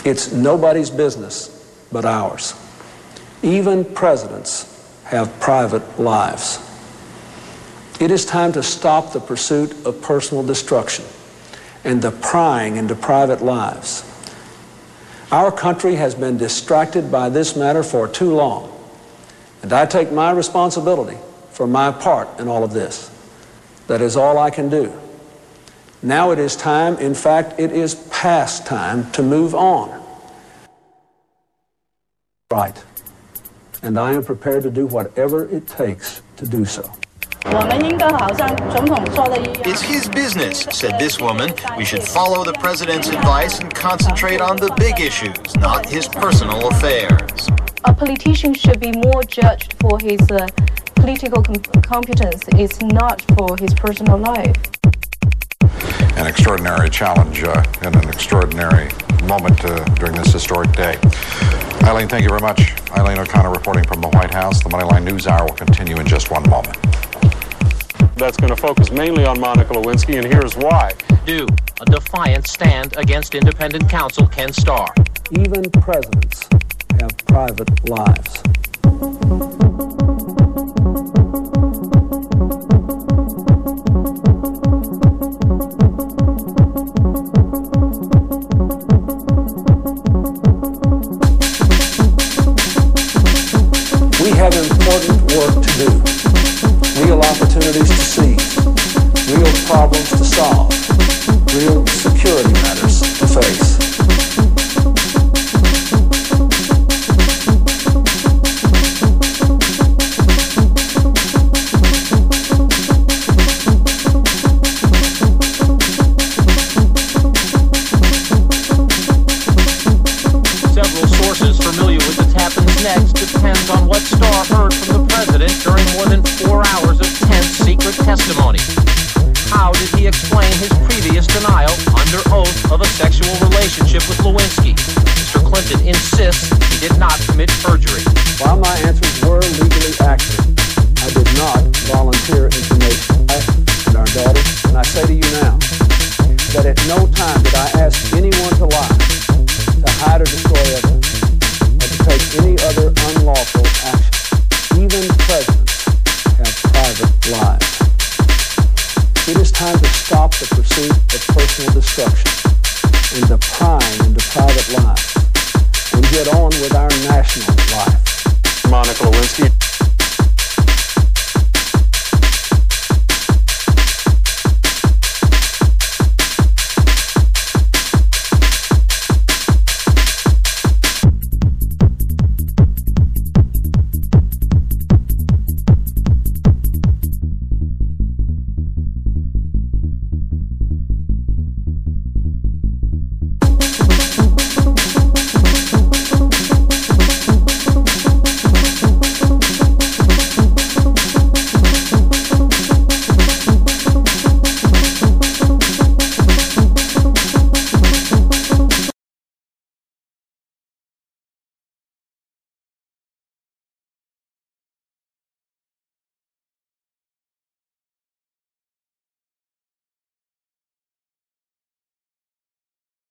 It's nobody's business but ours. Even presidents have private lives. It is time to stop the pursuit of personal destruction and the prying into private lives. Our country has been distracted by this matter for too long, and I take my responsibility for my part in all of this. That is all I can do. Now it is time, in fact, it is past time to move on. Right. And I am prepared to do whatever it takes to do so. It's his business, said this woman. We should follow the president's advice and concentrate on the big issues, not his personal affairs. A politician should be more judged for his political competence. It's not for his personal life. An extraordinary challenge and an extraordinary moment during this historic day. Eileen, thank you very much. Eileen O'Connor reporting from the White House. The Moneyline News Hour will continue in just one moment. That's going to focus mainly on Monica Lewinsky, and here's why. A defiant stand against independent counsel Ken Starr. Even presidents have private lives. We have important work to do. Real opportunities to seize, real problems to solve, real security matters to face. Several sources familiar with what's happens next depends on what Starr heard from the president during more than 4 hours of tense secret testimony. How did he explain his previous denial under oath of a sexual relationship with Lewinsky? Mr. Clinton insists he did not commit perjury. While my answers were legally accurate, I did not volunteer information. I and our daughter, and I say to you now, that at no time did I ask anyone to lie, to hide or destroy evidence, or to take any other unlawful action. Even presidents have private lives. It is time to stop the pursuit of personal destruction and the pride